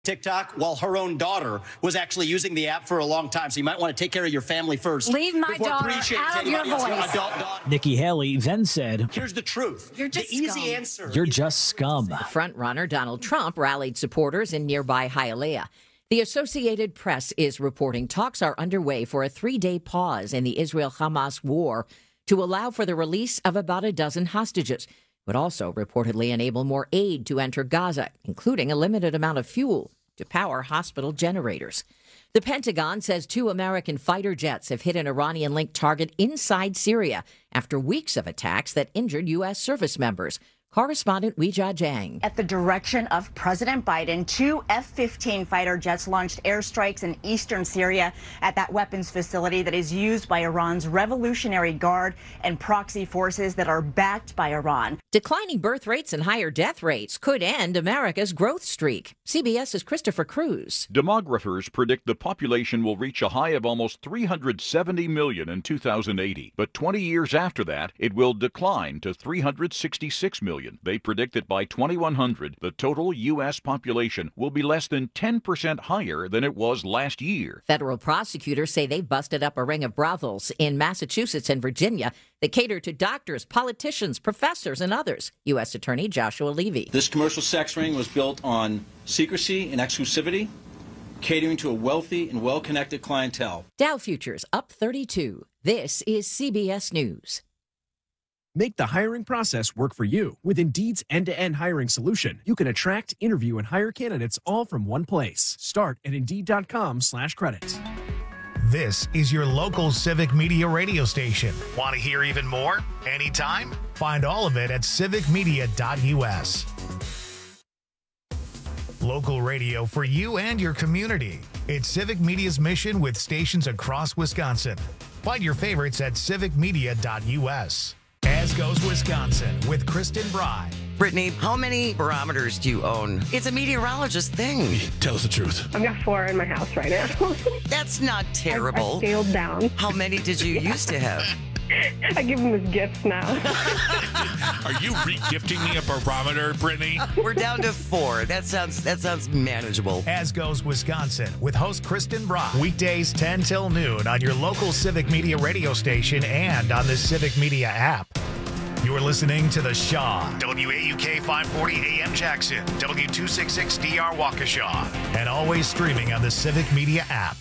TikTok while her own daughter was actually using the app for a long time. So you might want to take care of your family first. Leave my daughter out of your voice. Nikki Haley then said, "Here's the truth. You're just the easy scum. answer. You're just scum." Frontrunner Donald Trump rallied supporters in nearby Hialeah. The Associated Press is reporting talks are underway for a 3-day pause in the Israel-Hamas war to allow for the release of about a dozen hostages, would also reportedly enable more aid to enter Gaza, including a limited amount of fuel to power hospital generators. The Pentagon says 2 American fighter jets have hit an Iranian-linked target inside Syria after weeks of attacks that injured U.S. service members. Correspondent Weijia Jiang. At the direction of President Biden, 2 F-15 fighter jets launched airstrikes in eastern Syria at that weapons facility that is used by Iran's Revolutionary Guard and proxy forces that are backed by Iran. Declining birth rates and higher death rates could end America's growth streak. CBS's Christopher Cruz. Demographers predict the population will reach a high of almost 370 million in 2080. But 20 years after that, it will decline to 366 million. They predict that by 2100, the total U.S. population will be less than 10% higher than it was last year. Federal prosecutors say they've busted up a ring of brothels in Massachusetts and Virginia that cater to doctors, politicians, professors, and others. U.S. Attorney Joshua Levy. This commercial sex ring was built on secrecy and exclusivity, catering to a wealthy and well-connected clientele. Dow futures up 32. This is CBS News. Make the hiring process work for you. With Indeed's end-to-end hiring solution, you can attract, interview, and hire candidates all from one place. Start at Indeed.com/credits. This is your local Civic Media radio station. Want to hear even more? Anytime? Find all of it at civicmedia.us. Local radio for you and your community. It's Civic Media's mission with stations across Wisconsin. Find your favorites at civicmedia.us. As goes Wisconsin with Kristen Bry. Brittany, how many barometers do you own? It's a meteorologist thing. Tell us the truth. I've got 4 in my house right now. That's not terrible. I scaled down. How many did you used to have? I give them as gifts now. Are you re-gifting me a barometer, Brittany? We're down to 4. That sounds manageable. As goes Wisconsin with host Kristen Brock. Weekdays 10 till noon on your local Civic Media radio station and on the Civic Media app. You're listening to The Shaw, WAUK 540 AM Jackson, W266DR Waukesha, and always streaming on the Civic Media app.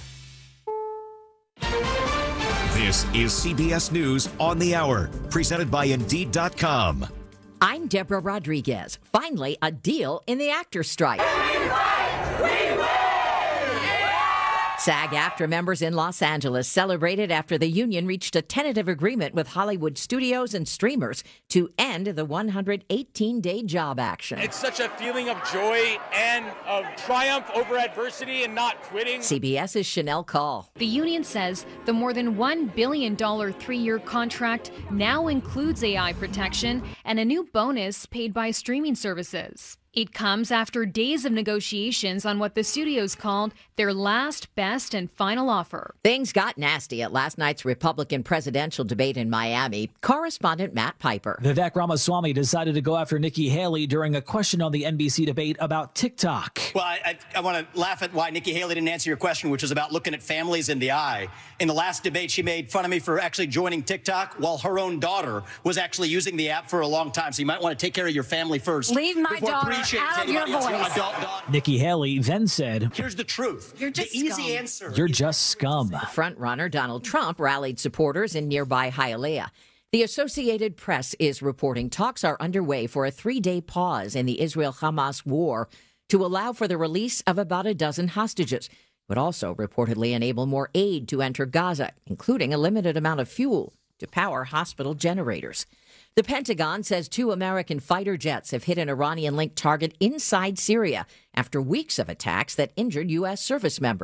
This is CBS News on the Hour, presented by Indeed.com. I'm Deborah Rodriguez. Finally, a deal in the actors' strike. We win! SAG-AFTRA members in Los Angeles celebrated after the union reached a tentative agreement with Hollywood studios and streamers to end the 118-day job action. It's such a feeling of joy and of triumph over adversity and not quitting. CBS's Chanel Call. The union says the more than $1 billion 3-year contract now includes AI protection and a new bonus paid by streaming services. It comes after days of negotiations on what the studios called their last, best, and final offer. Things got nasty at last night's Republican presidential debate in Miami. Correspondent Matt Piper. Vivek Ramaswamy decided to go after Nikki Haley during a question on the NBC debate about TikTok. Well, I want to laugh at why Nikki Haley didn't answer your question, which was about looking at families in the eye. In the last debate, she made fun of me for actually joining TikTok while her own daughter was actually using the app for a long time. So you might want to take care of your family first. Leave my daughter out of your voice. Nikki Haley then said, "Here's the truth. You're just the easy scum. answer. You're just scum." Frontrunner Donald Trump rallied supporters in nearby Hialeah. The Associated Press is reporting talks are underway for a 3-day pause in the Israel-Hamas war to allow for the release of about a dozen hostages, would also reportedly enable more aid to enter Gaza, including a limited amount of fuel to power hospital generators. The Pentagon says 2 American fighter jets have hit an Iranian-linked target inside Syria after weeks of attacks that injured U.S. service members.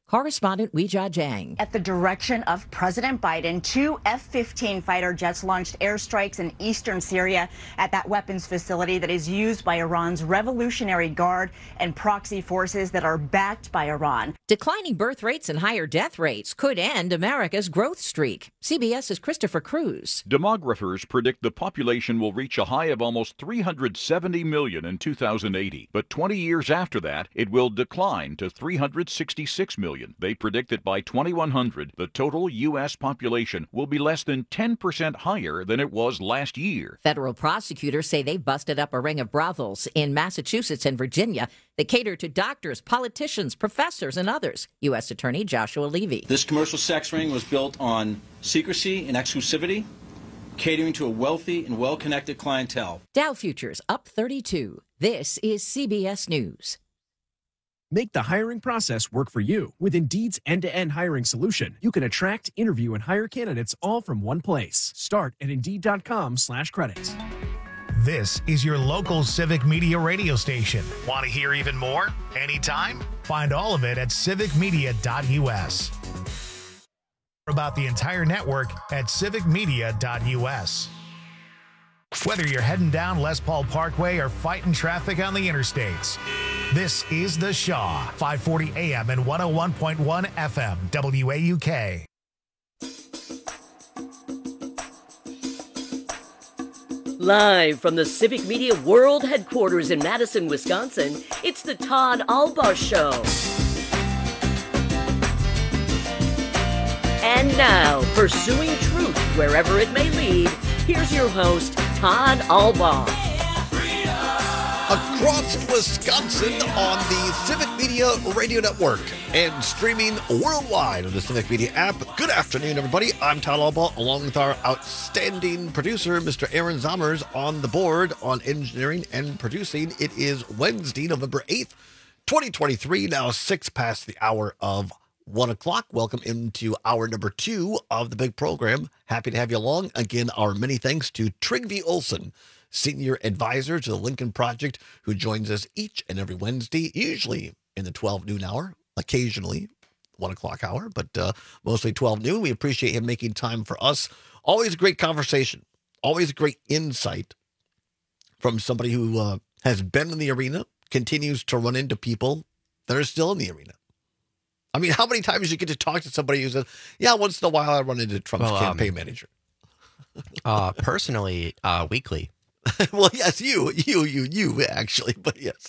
Correspondent Weijia Jiang. At the direction of President Biden, 2 F-15 fighter jets launched airstrikes in eastern Syria at that weapons facility that is used by Iran's Revolutionary Guard and proxy forces that are backed by Iran. Declining birth rates and higher death rates could end America's growth streak. CBS's Christopher Cruz. Demographers predict the population will reach a high of almost 370 million in 2080, but 20 years after that, it will decline to 366 million. They predict that by 2100, the total U.S. population will be less than 10% higher than it was last year. Federal prosecutors say they've busted up a ring of brothels in Massachusetts and Virginia that cater to doctors, politicians, professors, and others. U.S. Attorney Joshua Levy. This commercial sex ring was built on secrecy and exclusivity, catering to a wealthy and well-connected clientele. Dow futures up 32. This is CBS News. Make the hiring process work for you. With Indeed's end-to-end hiring solution, you can attract, interview, and hire candidates all from one place. Start at Indeed.com/credits. This is your local Civic Media radio station. Want to hear even more? Anytime? Find all of it at civicmedia.us. About the entire network at civicmedia.us. Whether you're heading down Les Paul Parkway or fighting traffic on the interstates, this is The Shaw, 540 AM and 101.1 FM, WAUK. Live from the Civic Media World Headquarters in Madison, Wisconsin, it's the Todd Albaugh Show. And now, pursuing truth wherever it may lead, here's your host, Todd Albaugh. Across Wisconsin on the Civic Media Radio Network and streaming worldwide on the Civic Media app. Good afternoon, everybody. I'm Todd Albaugh, along with our outstanding producer, Mr. Aaron Zommers, on the board on engineering and producing. It is Wednesday, November 8th, 2023, now 6 past the hour of 1 o'clock. Welcome into hour number 2 of the big program. Happy to have you along. Again, our many thanks to Trygve Olsen, Senior Advisor to the Lincoln Project, who joins us each and every Wednesday, usually in the 12 noon hour, occasionally 1 o'clock hour, but mostly 12 noon. We appreciate him making time for us. Always a great conversation, always a great insight from somebody who has been in the arena, continues to run into people that are still in the arena. I mean, how many times you get to talk to somebody who says, yeah, once in a while I run into Trump's campaign manager? Personally, weekly. Well, yes, you actually, but yes.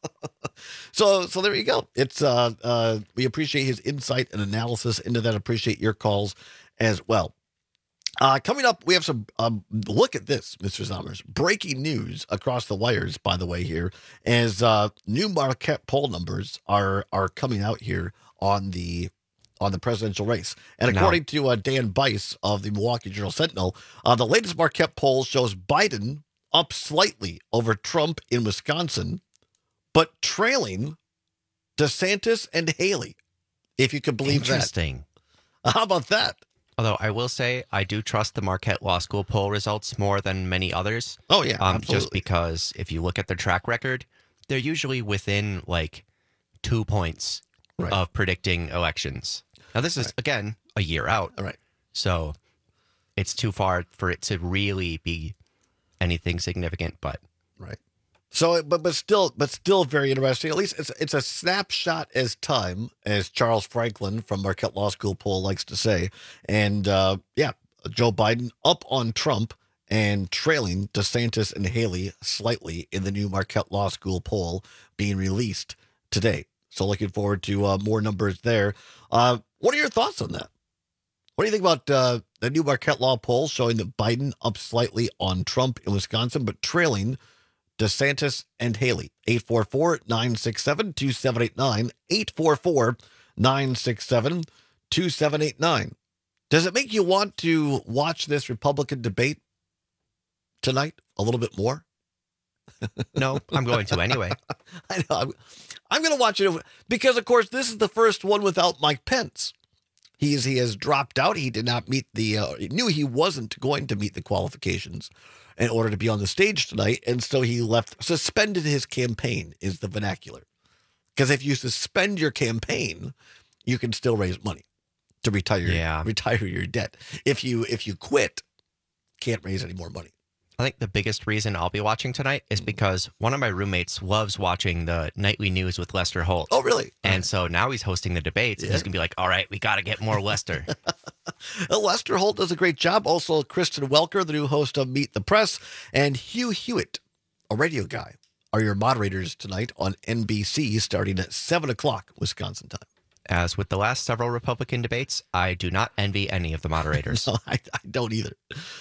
So there you go. It's we appreciate his insight and analysis into that. Appreciate your calls as well. Coming up, we have some look at this, Mr. Zommers. Breaking news across the wires, by the way, here, as new Marquette poll numbers are coming out here on the presidential race. And according to Dan Bice of the Milwaukee Journal-Sentinel, the latest Marquette poll shows Biden up slightly over Trump in Wisconsin, but trailing DeSantis and Haley, if you could believe that. Interesting. How about that? Although I will say I do trust the Marquette Law School poll results more than many others. Oh, yeah, absolutely. Just because if you look at their track record, they're usually within like 2 points of predicting elections. Now, this is, again, a year out. All right. So it's too far for it to really be anything significant, but right. So, but still very interesting. At least it's a snapshot as time, as Charles Franklin from Marquette Law School poll likes to say. And Joe Biden up on Trump and trailing DeSantis and Haley slightly in the new Marquette Law School poll being released today. So looking forward to more numbers there. What are your thoughts on that? What do you think about the new Marquette Law poll showing that Biden up slightly on Trump in Wisconsin, but trailing DeSantis and Haley? 844-967-2789. 844-967-2789. Does it make you want to watch this Republican debate tonight a little bit more? No, I'm going to anyway. I know. I'm going to watch it because, of course, this is the first one without Mike Pence. He has dropped out. He did not meet knew he wasn't going to meet the qualifications in order to be on the stage tonight. And so he suspended his campaign is the vernacular. Because if you suspend your campaign, you can still raise money to retire your debt. If you quit, can't raise any more money. I think the biggest reason I'll be watching tonight is because one of my roommates loves watching the nightly news with Lester Holt. Oh, really? And so now he's hosting the debates. And he's going to be like, all right, we got to get more Lester. Lester Holt does a great job. Also, Kristen Welker, the new host of Meet the Press, and Hugh Hewitt, a radio guy, are your moderators tonight on NBC starting at 7 o'clock Wisconsin time. As with the last several Republican debates, I do not envy any of the moderators. No, I don't either.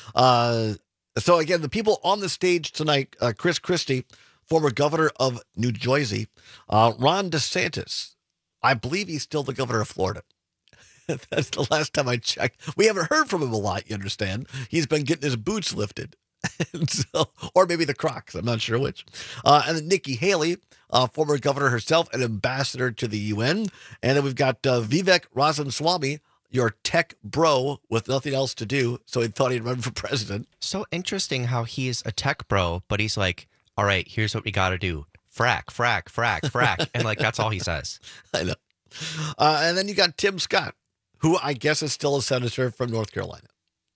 So again, the people on the stage tonight, Chris Christie, former governor of New Jersey, Ron DeSantis. I believe he's still the governor of Florida. That's the last time I checked. We haven't heard from him a lot, you understand. He's been getting his boots lifted. So, or maybe the Crocs, I'm not sure which. And then Nikki Haley, former governor herself, an ambassador to the UN. And then we've got Vivek Ramaswamy, your tech bro with nothing else to do, so he thought he'd run for president. So interesting how he's a tech bro, but he's like, all right, here's what we got to do. Frack, frack, frack, frack. And like, that's all he says. I know. And then you got Tim Scott, who I guess is still a senator from North Carolina.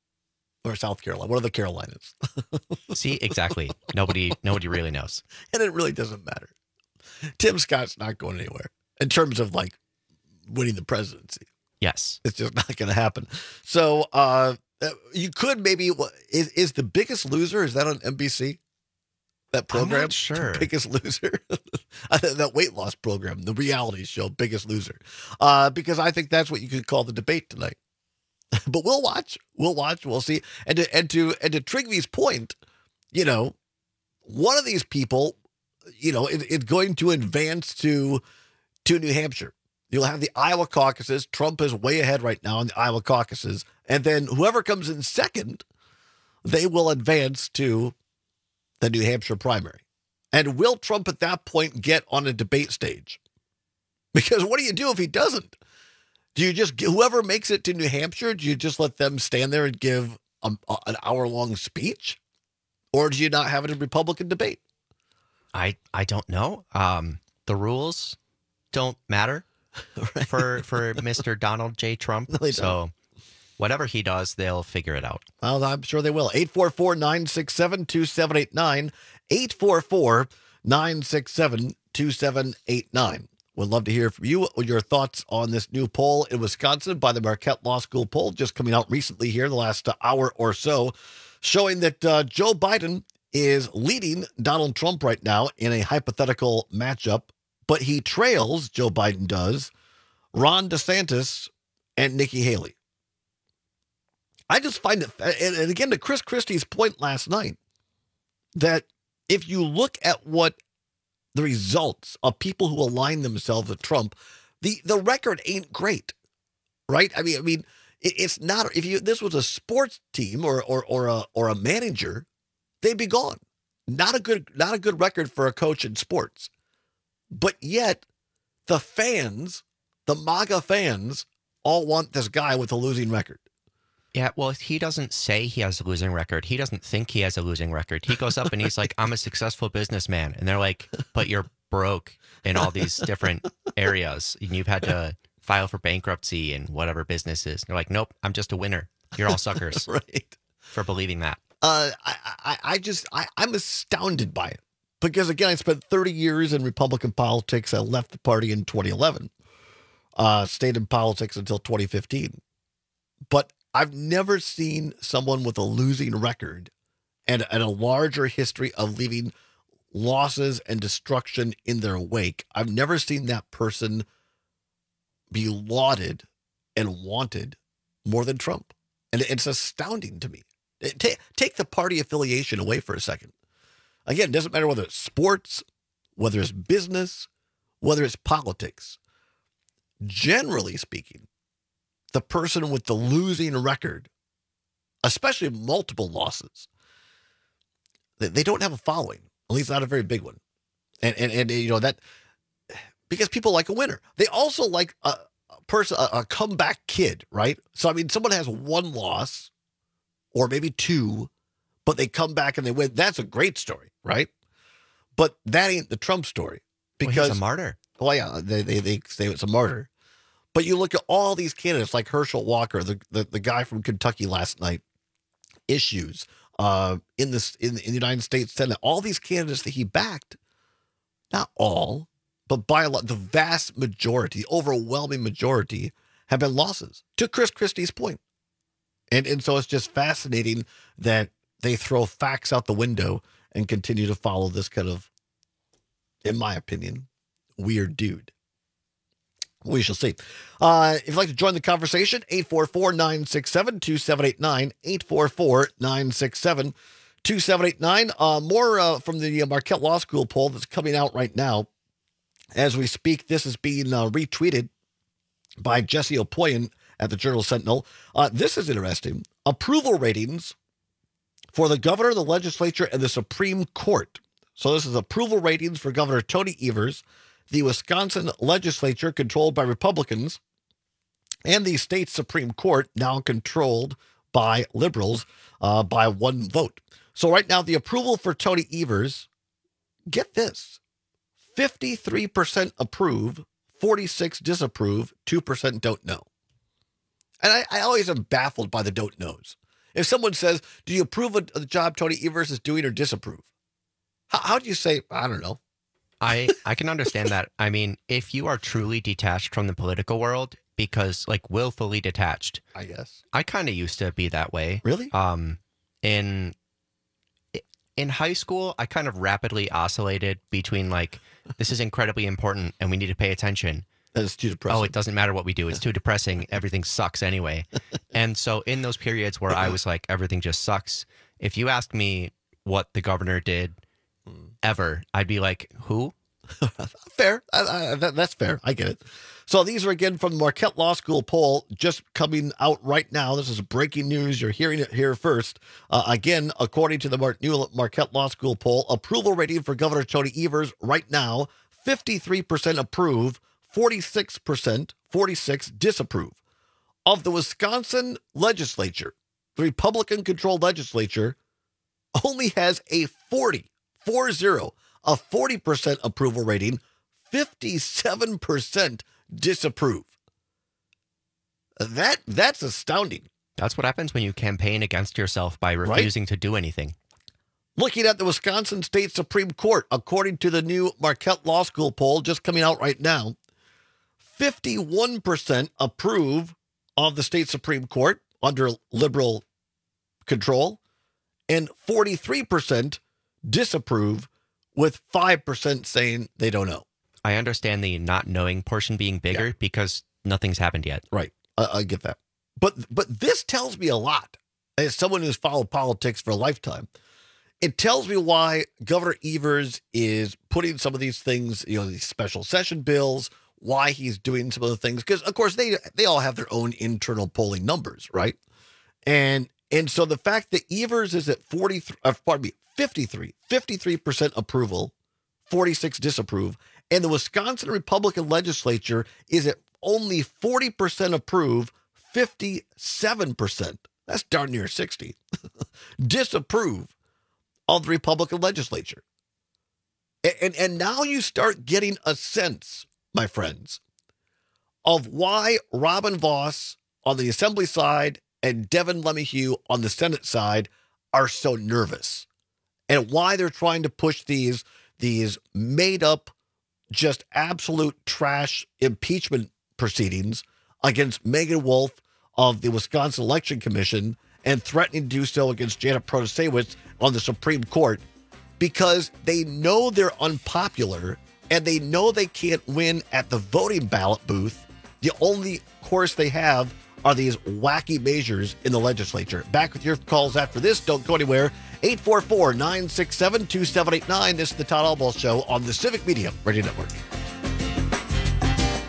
Or South Carolina, one of the Carolinas. See, exactly. Nobody really knows. And it really doesn't matter. Tim Scott's not going anywhere in terms of like winning the presidency. Yes. It's just not going to happen. So you could maybe, is The Biggest Loser, is that on NBC? That program? I'm not sure. The Biggest Loser? That weight loss program, the reality show, Biggest Loser. Because I think that's what you could call the debate tonight. But we'll watch. We'll see. And to Trygve's point, you know, one of these people, you know, is going to advance to New Hampshire. You'll have the Iowa caucuses. Trump is way ahead right now in the Iowa caucuses. And then whoever comes in second, they will advance to the New Hampshire primary. And will Trump at that point get on a debate stage? Because what do you do if he doesn't? Do you just, whoever makes it to New Hampshire, do you just let them stand there and give an hour-long speech? Or do you not have a Republican debate? I don't know. The rules don't matter for Mr. Donald J. Trump. No, so whatever he does, they'll figure it out. Well, I'm sure they will. 844-967-2789. 844-967-2789. Would love to hear from you, your thoughts on this new poll in Wisconsin by the Marquette Law School poll, just coming out recently here, the last hour or so, showing that Joe Biden is leading Donald Trump right now in a hypothetical matchup, but he trails, Joe Biden does, Ron DeSantis and Nikki Haley. I just find it, and again, to Chris Christie's point last night, that if you look at what the results of people who align themselves with Trump, the record ain't great, right? I mean, it's not. If this was a sports team or a manager, they'd be gone. Not a good record for a coach in sports. But yet, the fans, the MAGA fans, all want this guy with a losing record. Yeah, well, he doesn't say he has a losing record. He doesn't think he has a losing record. He goes up and he's like, I'm a successful businessman. And they're like, but you're broke in all these different areas. And you've had to file for bankruptcy and whatever business is. And they're like, nope, I'm just a winner. You're all suckers. Right. For believing that. I'm astounded by it. Because, again, I spent 30 years in Republican politics. I left the party in 2011. Stayed in politics until 2015. But I've never seen someone with a losing record and a larger history of leaving losses and destruction in their wake. I've never seen that person be lauded and wanted more than Trump. And it's astounding to me. Take the party affiliation away for a second. Again, it doesn't matter whether it's sports, whether it's business, whether it's politics. Generally speaking, the person with the losing record, especially multiple losses, they don't have a following, at least not a very big one. And you know, that because people like a winner. They also like a comeback kid, right? So, I mean, someone has one loss or maybe two, but they come back and they win. That's a great story, right? But that ain't the Trump story because he's a martyr. Well, yeah, they say it's a martyr. But you look at all these candidates like Herschel Walker, the guy from Kentucky last night, issues in the United States Senate, all these candidates that he backed, not all, but by a lot, the vast majority, overwhelming majority, have been losses, to Chris Christie's point. And so it's just fascinating that they throw facts out the window and continue to follow this kind of, in my opinion, weird dude. We shall see. If you'd like to join the conversation, 844-967-2789, 844-967-2789. More from the Marquette Law School poll that's coming out right now. As we speak, this is being retweeted by Jesse Opoyan at the Journal-Sentinel. This is interesting. Approval ratings for the governor, the legislature, and the Supreme Court. So this is approval ratings for Governor Tony Evers, the Wisconsin legislature controlled by Republicans, and the state Supreme Court now controlled by liberals by one vote. So right now, the approval for Tony Evers, get this, 53% approve, 46% disapprove, 2% don't know. And I always am baffled by the don't knows. If someone says, do you approve of the job Tony Evers is doing or disapprove? How do you say, I don't know? I can understand that. I mean, if you are truly detached from the political world, because like willfully detached, I guess. I kind of used to be that way. Really? In high school, I kind of rapidly oscillated between like, this is incredibly important and we need to pay attention. It's too depressing. Oh, it doesn't matter what we do. It's too depressing. Everything sucks anyway. And so in those periods where I was like, everything just sucks, if you asked me what the governor did ever, I'd be like, who? Fair. That's fair. I get it. So these are again from the Marquette Law School poll just coming out right now. This is breaking news. You're hearing it here first. Again, according to the new Marquette Law School poll, approval rating for Governor Tony Evers right now, 53% approve, 46% disapprove. Of the Wisconsin legislature, the Republican-controlled legislature only has a 40% approval rating, 57% disapprove. That's astounding. That's what happens when you campaign against yourself by refusing to do anything. Looking at the Wisconsin State Supreme Court, according to the new Marquette Law School poll just coming out right now, 51% approve of the state Supreme Court under liberal control, and 43% disapprove, with 5% saying they don't know. I understand the not knowing portion being bigger because nothing's happened yet. Right. I get that. But this tells me a lot. As someone who's followed politics for a lifetime, it tells me why Governor Evers is putting some of these things, these special session bills, why he's doing some of the things. Because, of course, they all have their own internal polling numbers, right? And so the fact that Evers is at 53% approval, 46% disapprove, and the Wisconsin Republican legislature is at only 40% approve, 57%. That's darn near 60. Disapprove of the Republican legislature. And now you start getting a sense, my friends, of why Robin Vos on the Assembly side and Devin LeMahieu on the Senate side are so nervous, and why they're trying to push these made up, just absolute trash impeachment proceedings against Megan Wolf of the Wisconsin Election Commission and threatening to do so against Janet Protasiewicz on the Supreme Court, because they know they're unpopular and they know they can't win at the voting ballot booth. The only course they have are these wacky measures in the legislature. Back with your calls after this. Don't go anywhere. 844-967-2789. This is the Todd Albaugh Show on the Civic Media Radio Network.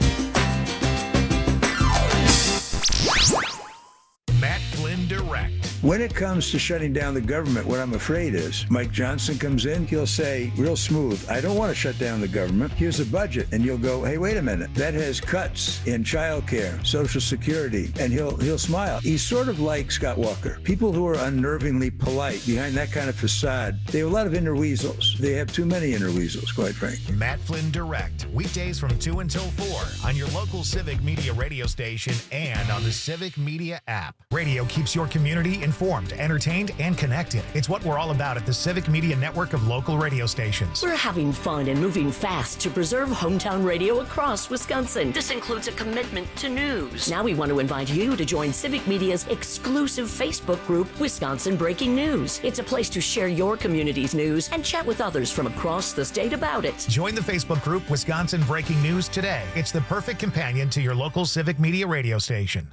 Matt Flynn Direct. When it comes to shutting down the government, what I'm afraid is Mike Johnson comes in, he'll say real smooth, I don't want to shut down the government. Here's a budget. And you'll go, hey, wait a minute. That has cuts in childcare, Social Security, and he'll smile. He's sort of like Scott Walker. People who are unnervingly polite behind that kind of facade, they have a lot of inner weasels. They have too many inner weasels, quite frankly. Matt Flynn Direct, weekdays from 2 until 4 on your local Civic Media radio station and on the Civic Media app. Radio keeps your community informed, entertained, and connected. It's what we're all about at the Civic Media network of local radio stations. We're having fun and moving fast to preserve hometown radio across Wisconsin. This includes a commitment to news. Now we want to invite you to join Civic Media's exclusive Facebook group, Wisconsin Breaking News. It's a place to share your community's news and chat with others from across the state about it. Join the Facebook group Wisconsin Breaking News today. It's the perfect companion to your local Civic Media radio station.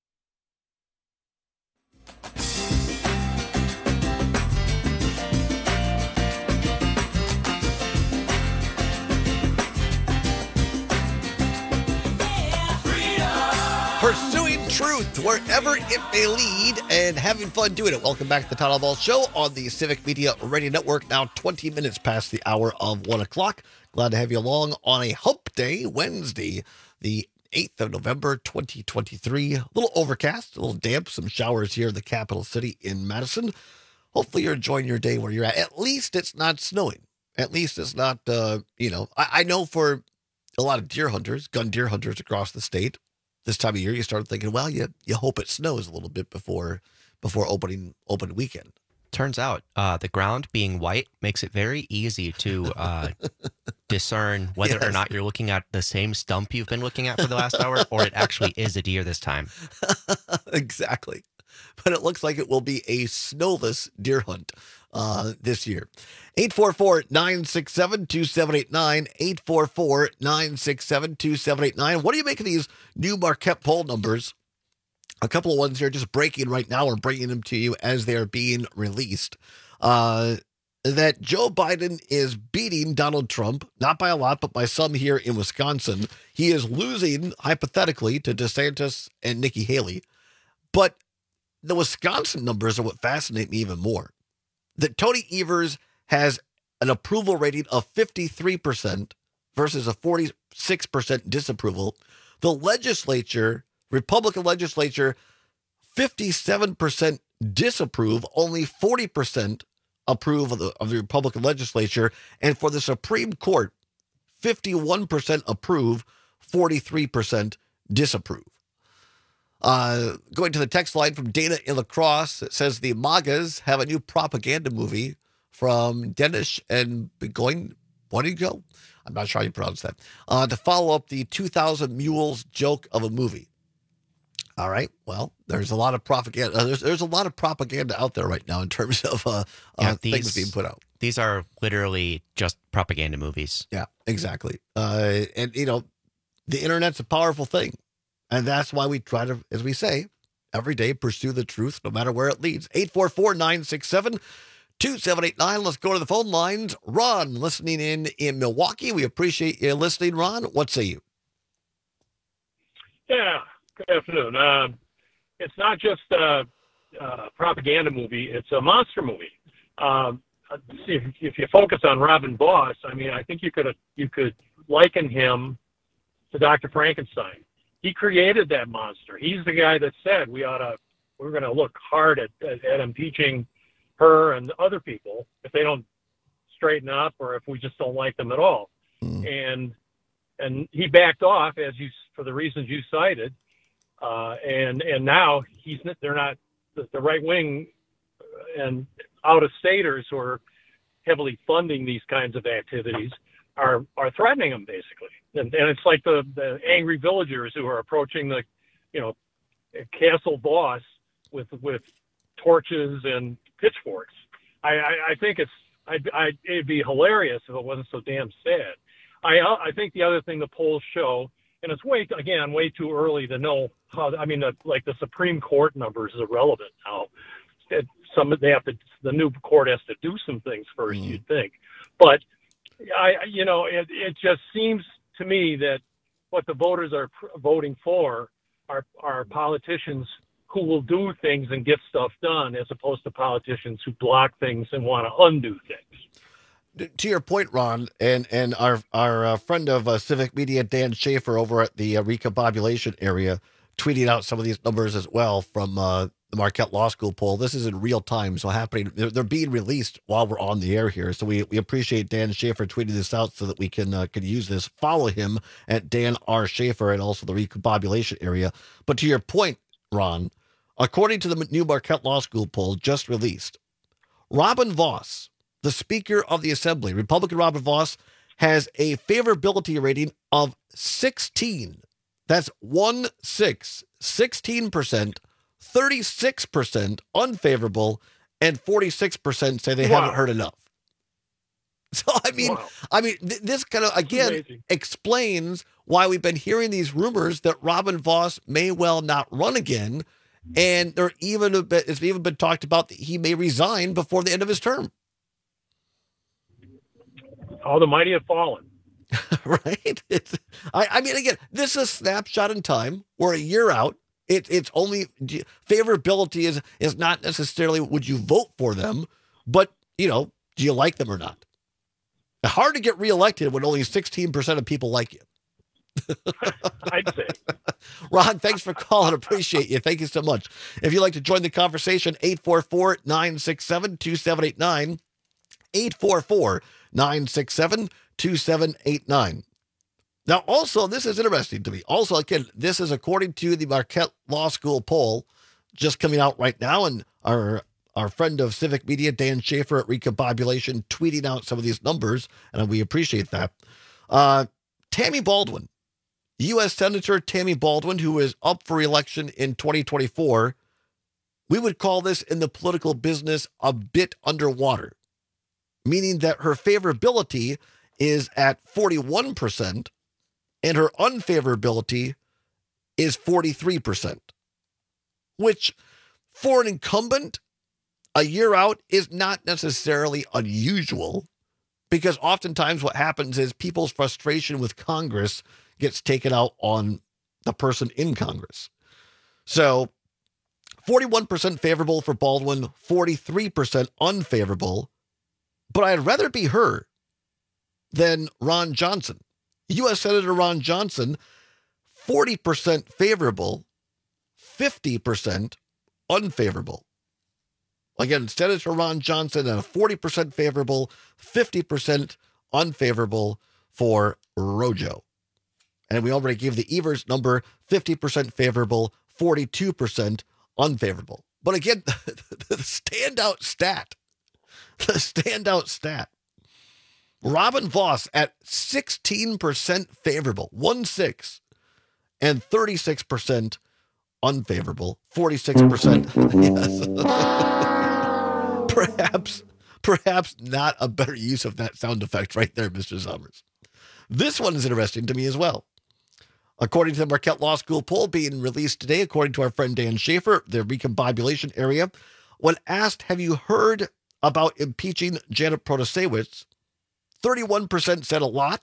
Pursuing truth wherever it may lead and having fun doing it. Welcome back to the Todd Ball Show on the Civic Media Radio Network. Now 20 minutes past the hour of 1 o'clock. Glad to have you along on a Hump Day, Wednesday, the 8th of November, 2023. A little overcast, a little damp, some showers here in the capital city in Madison. Hopefully you're enjoying your day where you're at. At least it's not snowing. At least it's not, I know for a lot of deer hunters, gun deer hunters across the state, this time of year, you start thinking, well, you hope it snows a little bit before open weekend. Turns out the ground being white makes it very easy to discern whether or not you're looking at the same stump you've been looking at for the last hour, or it actually is a deer this time. Exactly. But it looks like it will be a snowless deer hunt this year. 844-967-2789, 844-967-2789. What do you make of these new Marquette poll numbers? A couple of ones here just breaking right now. We're bringing them to you as they are being released. That Joe Biden is beating Donald Trump, not by a lot, but by some here in Wisconsin. He is losing, hypothetically, to DeSantis and Nikki Haley. But the Wisconsin numbers are what fascinate me even more. That Tony Evers has an approval rating of 53% versus a 46% disapproval. The legislature, Republican legislature, 57% disapprove, only 40% approve of the Republican legislature. And for the Supreme Court, 51% approve, 43% disapprove. Going to the text line from Dana in La Crosse, it says the MAGAs have a new propaganda movie from Dennis and Begoin. What do you go? I'm not sure how you pronounce that. To follow up the 2,000 Mules joke of a movie. All right. Well, there's a lot of propaganda. There's a lot of propaganda out there right now in terms of things being put out. These are literally just propaganda movies. Yeah, exactly. And the internet's a powerful thing. And that's why we try to, as we say, every day pursue the truth, no matter where it leads. 844-967-2789. Let's go to the phone lines. Ron, listening in Milwaukee. We appreciate you listening, Ron. What say you? Yeah, good afternoon. It's not just a propaganda movie. It's a monster movie. If you focus on Robin Boss, I mean, I think you could liken him to Dr. Frankenstein. He created that monster. He's the guy that said we're going to look hard at impeaching her and other people if they don't straighten up or if we just don't like them at all. And he backed off for the reasons you cited. And now they're not the right wing and out of staters who are heavily funding these kinds of activities are threatening him basically. And it's like the angry villagers who are approaching the, castle boss with torches and pitchforks. I think it'd be hilarious if it wasn't so damn sad. I think the other thing the polls show, and it's way too early to know how. I mean, the Supreme Court numbers is irrelevant now. The new court has to do some things first, you'd think, but it just seems to me that what the voters are voting for are politicians who will do things and get stuff done, as opposed to politicians who block things and want to undo things. To your point, Ron, and our friend of Civic Media, Dan Schaefer, over at the recombobulation area, tweeting out some of these numbers as well from the Marquette Law School poll. This is in real time, so happening. They're being released while we're on the air here. So we appreciate Dan Schaefer tweeting this out so that we can use this. Follow him at Dan R. Schaefer and also the recombobulation area. But to your point, Ron, according to the new Marquette Law School poll just released, Robin Vos, the Speaker of the Assembly, Republican Robin Vos, has a favorability rating of 16. That's 16%, 36% unfavorable, and 46% say they haven't heard enough. So, this kind of, again, explains why we've been hearing these rumors that Robin Vos may well not run again. And it's even been talked about that he may resign before the end of his term. All the mighty have fallen. Right? Again, this is a snapshot in time. We're a year out. It's only favorability is not necessarily would you vote for them, but, do you like them or not? Hard to get reelected when only 16% of people like you. I'd say. Ron, thanks for calling. Appreciate you. Thank you so much. If you'd like to join the conversation, 844-967-2789. 844-967-2789. Now, also, this is interesting to me. Also, again, this is according to the Marquette Law School poll just coming out right now, and our friend of Civic Media, Dan Schaefer at Recombobulation, tweeting out some of these numbers, and we appreciate that. Tammy Baldwin, U.S. Senator Tammy Baldwin, who is up for election in 2024, we would call this in the political business a bit underwater, meaning that her favorability is at 41% and her unfavorability is 43%, which for an incumbent a year out is not necessarily unusual, because oftentimes what happens is people's frustration with Congress gets taken out on the person in Congress. So 41% favorable for Baldwin, 43% unfavorable. But I'd rather be her than Ron Johnson. U.S. Senator Ron Johnson, 40% favorable, 50% unfavorable. Again, Senator Ron Johnson, a 40% favorable, 50% unfavorable for Rojo. And we already gave the Evers number, 50% favorable, 42% unfavorable. But again, the standout stat, Robin Vos at 16% favorable, 16, and 36% unfavorable, 46%. Yes. Perhaps not a better use of that sound effect right there, Mr. Summers. This one is interesting to me as well. According to the Marquette Law School poll being released today, according to our friend Dan Schaefer, the recombobulation area, when asked, have you heard about impeaching Janet Protasewicz, 31% said a lot,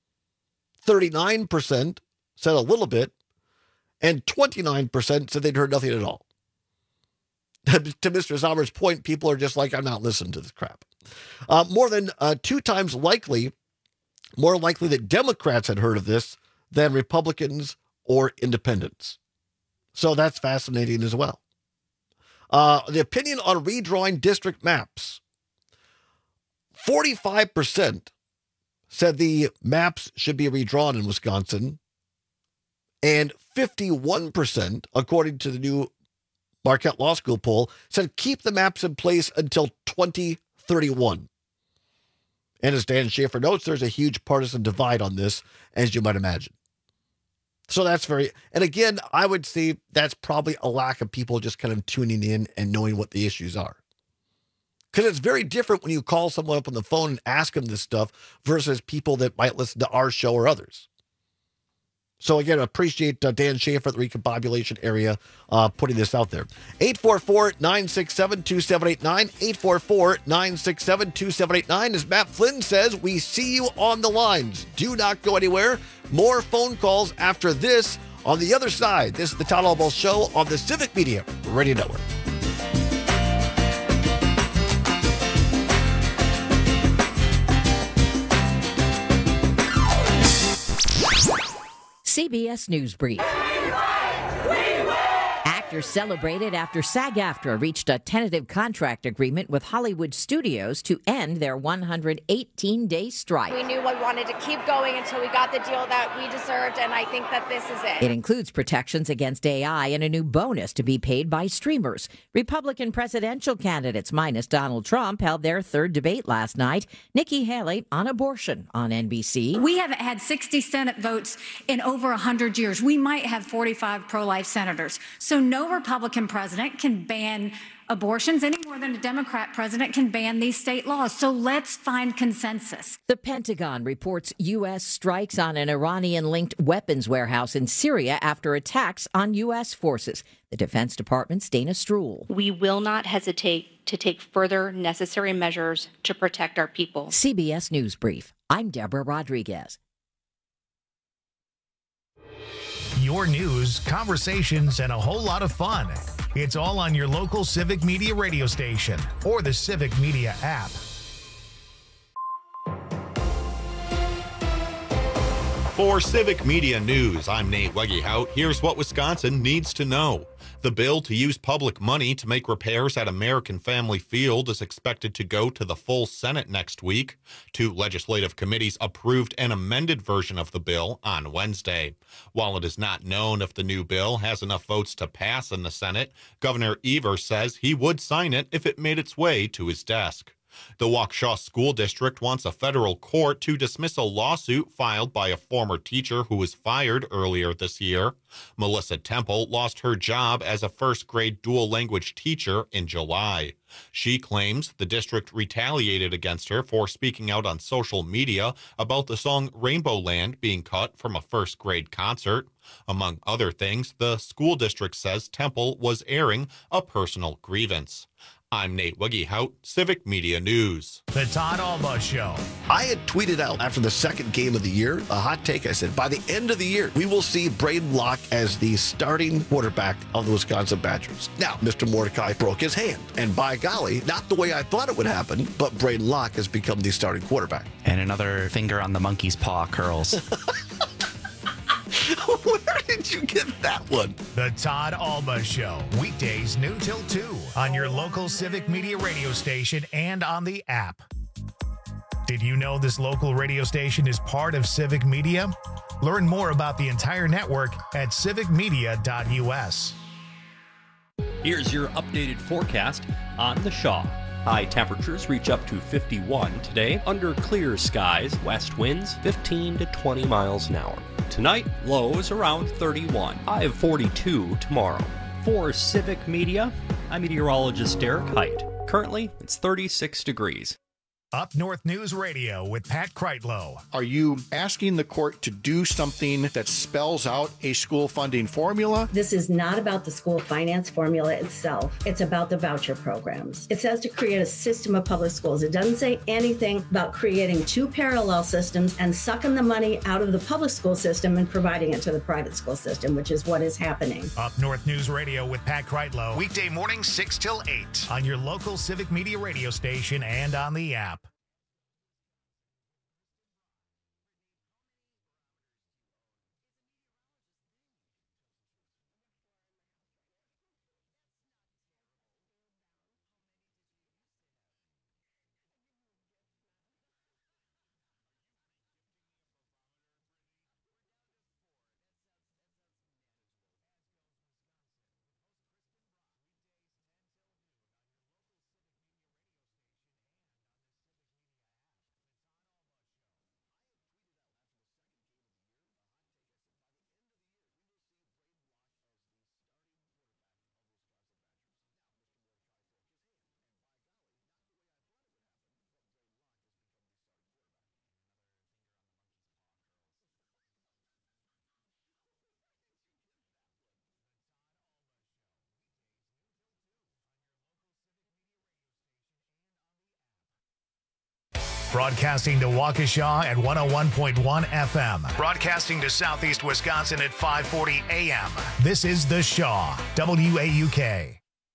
39% said a little bit, and 29% said they'd heard nothing at all. To Mr. Sommer's point, people are just like, I'm not listening to this crap. More than 2 times likely, more likely that Democrats had heard of this than Republicans or independents. So that's fascinating as well. The opinion on redrawing district maps. 45% said the maps should be redrawn in Wisconsin, and 51%, according to the new Marquette Law School poll, said keep the maps in place until 2031. And as Dan Schaefer notes, there's a huge partisan divide on this, as you might imagine. So that's and again, I would say that's probably a lack of people just kind of tuning in and knowing what the issues are. Because it's very different when you call someone up on the phone and ask them this stuff versus people that might listen to our show or others. So again, I appreciate Dan Schaefer, the recombobulation area, putting this out there. 844-967-2789, 844-967-2789. As Matt Flynn says, we see you on the lines. Do not go anywhere. More phone calls after this On the other side, this is the Todd Albaugh Show on the Civic Media Radio Network. CBS News Brief. Actors celebrated after SAG-AFTRA reached a tentative contract agreement with Hollywood studios to end their 118-day strike. We knew we wanted to keep going until we got the deal that we deserved, and I think that this is it. It includes protections against AI and a new bonus to be paid by streamers. Republican presidential candidates, minus Donald Trump, held their third debate last night. Nikki Haley on abortion on NBC. We haven't had 60 Senate votes in over 100 years. We might have 45 pro-life senators. So no Republican president can ban abortions any more than a Democrat president can ban these state laws. So let's find consensus. The Pentagon reports U.S. strikes on an Iranian-linked weapons warehouse in Syria after attacks on U.S. forces. The Defense Department's Dana Stroul. We will not hesitate to take further necessary measures to protect our people. CBS News Brief. I'm Deborah Rodriguez. Your news, conversations, and a whole lot of fun. It's all on your local Civic Media radio station or the Civic Media app. For Civic Media News, I'm Nate Wegehout. Here's what Wisconsin needs to know. The bill to use public money to make repairs at American Family Field is expected to go to the full Senate next week. 2 legislative committees approved an amended version of the bill on Wednesday. While it is not known if the new bill has enough votes to pass in the Senate, Governor Evers says he would sign it if it made its way to his desk. The Waukesha School District wants a federal court to dismiss a lawsuit filed by a former teacher who was fired earlier this year. Melissa Temple lost her job as a first-grade dual-language teacher in July. She claims the district retaliated against her for speaking out on social media about the song Rainbow Land being cut from a first-grade concert. Among other things, the school district says Temple was airing a personal grievance. I'm Nate Wegehout, Civic Media News. The Todd Albaugh Show. I had tweeted out after the second game of the year, a hot take. I said, by the end of the year, we will see Braden Locke as the starting quarterback of the Wisconsin Badgers. Now, Mr. Mordecai broke his hand. And by golly, not the way I thought it would happen, but Braden Locke has become the starting quarterback. And another finger on the monkey's paw curls. Where did you get that one? The Todd Albaugh Show. Weekdays noon till 2 on your local Civic Media radio station and on the app. Did you know this local radio station is part of Civic Media? Learn more about the entire network at civicmedia.us. Here's your updated forecast on the Shaw. High temperatures reach up to 51 today under clear skies, west winds 15 to 20 miles an hour. Tonight, lows around 31, high of 42 tomorrow. For Civic Media, I'm meteorologist Derek Height. Currently, it's 36 degrees. Up North News Radio with Pat Kreitlow. Are you asking the court to do something that spells out a school funding formula? This is not about the school finance formula itself. It's about the voucher programs. It says to create a system of public schools. It doesn't say anything about creating 2 parallel systems and sucking the money out of the public school system and providing it to the private school system, which is what is happening. Up North News Radio with Pat Kreitlow. Weekday morning 6 till 8 on your local Civic Media radio station and on the app. Broadcasting to Waukesha at 101.1 FM. Broadcasting to Southeast Wisconsin at 540 AM. This is The Shaw, WAUK.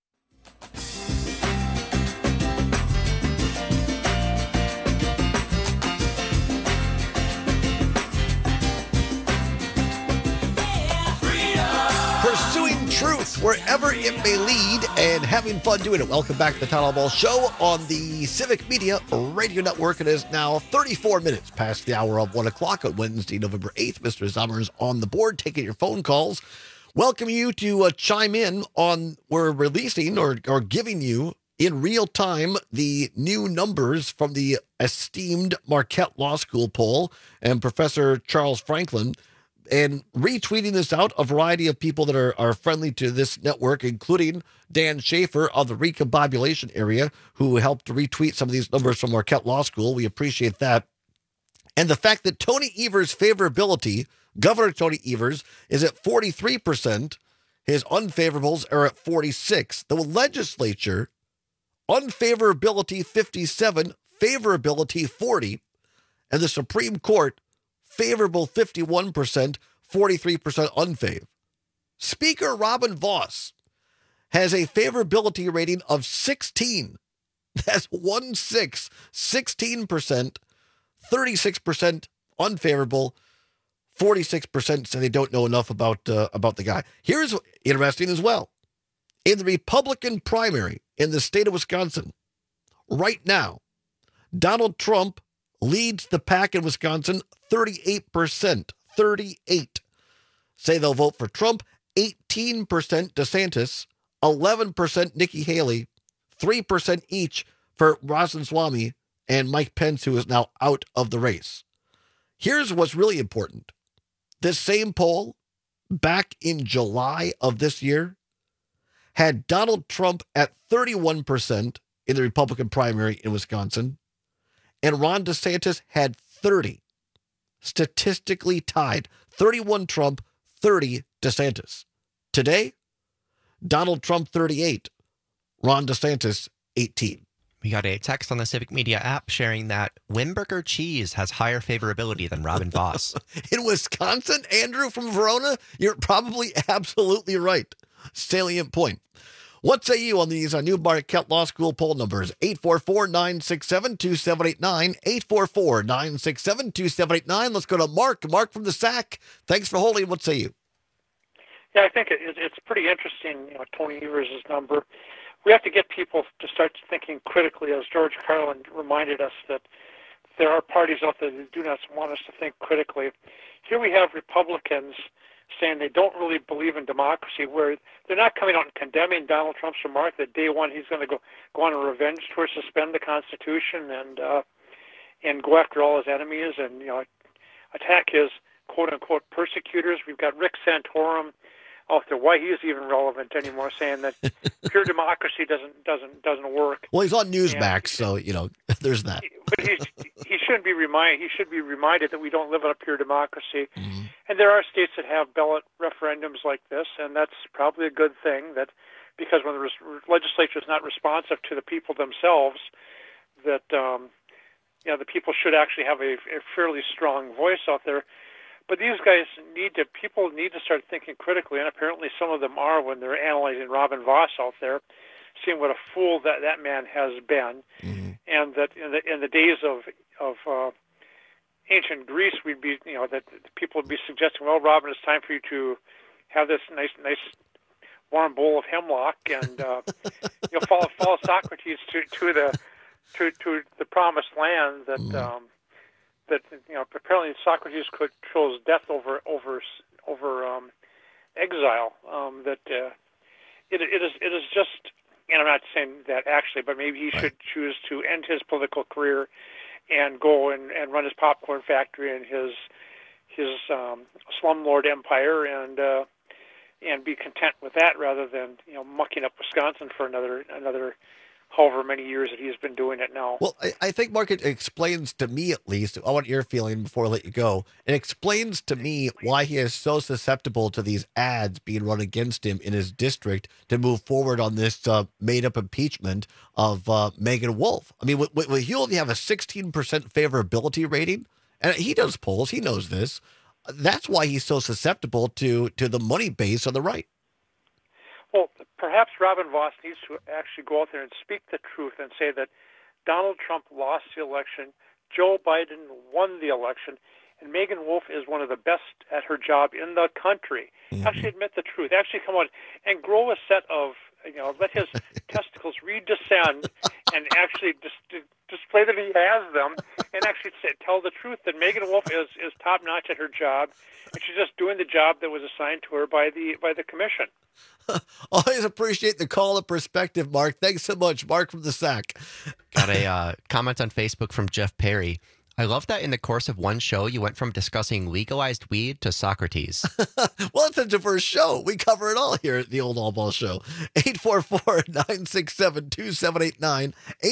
Pursuing truth wherever it may lead and having fun doing it. Welcome back to the Town Hall Ball Show on the Civic Media Radio Network. It is now 34 minutes past the hour of 1 o'clock on Wednesday, November 8th. Mr. Zummers on the board, taking your phone calls. Welcome you to chime in on, we're releasing or giving you in real time the new numbers from the esteemed Marquette Law School poll and Professor Charles Franklin. And retweeting this out, a variety of people that are friendly to this network, including Dan Schaefer of the Recombobulation area, who helped to retweet some of these numbers from Marquette Law School. We appreciate that. And the fact that Tony Evers' favorability, Governor Tony Evers, is at 43%. His unfavorables are at 46%. The legislature, unfavorability 57%, favorability 40%. And the Supreme Court, favorable 51%, 43% unfav. Speaker Robin Vos has a favorability rating of 16. That's 16%, 36% unfavorable, 46% say they don't know enough about the guy. Here's interesting as well. In the Republican primary in the state of Wisconsin, right now, Donald Trump leads the pack in Wisconsin, 38%. 38 say they'll vote for Trump, 18% DeSantis, 11% Nikki Haley, 3% each for Ramaswamy and Mike Pence, who is now out of the race. Here's what's really important. This same poll, back in July of this year, had Donald Trump at 31% in the Republican primary in Wisconsin, and Ron DeSantis had 30. Statistically tied. 31 Trump, 30 DeSantis. Today, Donald Trump 38, Ron DeSantis 18. We got a text on the Civic Media app sharing that Wimberger cheese has higher favorability than Robin Vos. In Wisconsin, Andrew from Verona, you're probably absolutely right. Salient point. What say you on these new Marquette Law School poll numbers? 844-967-2789, 844-967-2789. Let's go to Mark. Mark from the SAC. Thanks for holding. What say you? Yeah, I think it's pretty interesting, Tony Evers' number. We have to get people to start thinking critically, as George Carlin reminded us that there are parties out there that do not want us to think critically. Here we have Republicans saying they don't really believe in democracy, where they're not coming out and condemning Donald Trump's remark that day one he's going to go on a revenge tour, suspend the Constitution, and go after all his enemies and attack his quote unquote persecutors. We've got Rick Santorum out there, why he's even relevant anymore, saying that pure democracy doesn't work. Well, he's on Newsmax, so there's that. But he shouldn't be reminded. He should be reminded that we don't live in a pure democracy, and there are states that have ballot referendums like this, and that's probably a good thing. That because when the legislature is not responsive to the people themselves, that the people should actually have a fairly strong voice out there. But these guys people need to start thinking critically, and apparently some of them are when they're analyzing Robin Vos out there, seeing what a fool that man has been, and that in the days of ancient Greece, we'd be that people would be suggesting, well, Robin, it's time for you to have this nice warm bowl of hemlock and follow Socrates to the promised land that. That apparently Socrates chose death over exile. That it is just, and I'm not saying that actually, but maybe he should choose to end his political career and go and run his popcorn factory and his slumlord empire and be content with that rather than mucking up Wisconsin for another however many years that he's been doing it now. Well, I think, Mark, it explains to me, at least, I want your feeling before I let you go. It explains to me why he is so susceptible to these ads being run against him in his district to move forward on this made-up impeachment of Megan Wolf. I mean, you only have a 16% favorability rating, and he does polls. He knows this. That's why he's so susceptible to the money base on the right. Well, perhaps Robin Vos needs to actually go out there and speak the truth and say that Donald Trump lost the election, Joe Biden won the election, and Megan Wolf is one of the best at her job in the country. Mm-hmm. Actually admit the truth. Actually come out and grow a set of, let his testicles redescend and actually display that he has them, and actually tell the truth that Megan Wolf is top-notch at her job, and she's just doing the job that was assigned to her by the commission. Always appreciate the call of perspective, Mark. Thanks so much, Mark from the Sack. Got a comment on Facebook from Jeff Perry. I love that in the course of one show, you went from discussing legalized weed to Socrates. Well, it's a diverse show. We cover it all here at the Old All Ball Show. 844-967-2789.